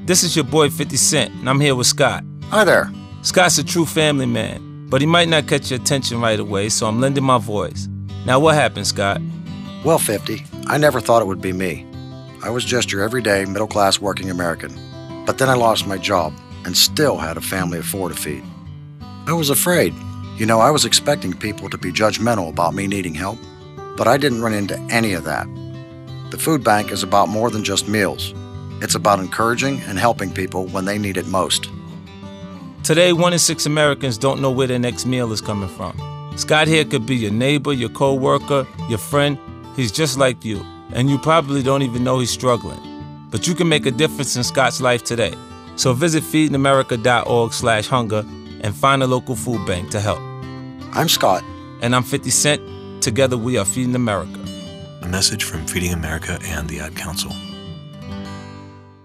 This is your boy 50 Cent, and I'm here with Scott. Hi there. Scott's a true family man, but he might not catch your attention right away, so I'm lending my voice. Now, what happened, Scott? Well, 50, I never thought it would be me. I was just your everyday, middle-class working American. But then I lost my job and still had a family of 4 to feed. I was afraid. You know, I was expecting people to be judgmental about me needing help, but I didn't run into any of that. The food bank is about more than just meals. It's about encouraging and helping people when they need it most. Today, 1 in 6 Americans don't know where their next meal is coming from. Scott here could be your neighbor, your co-worker, your friend. He's just like you, and you probably don't even know he's struggling. But you can make a difference in Scott's life today. So visit feedingamerica.org/hunger and find a local food bank to help. I'm Scott. And I'm 50 Cent. Together we are Feeding America. A message from Feeding America and the Ad Council.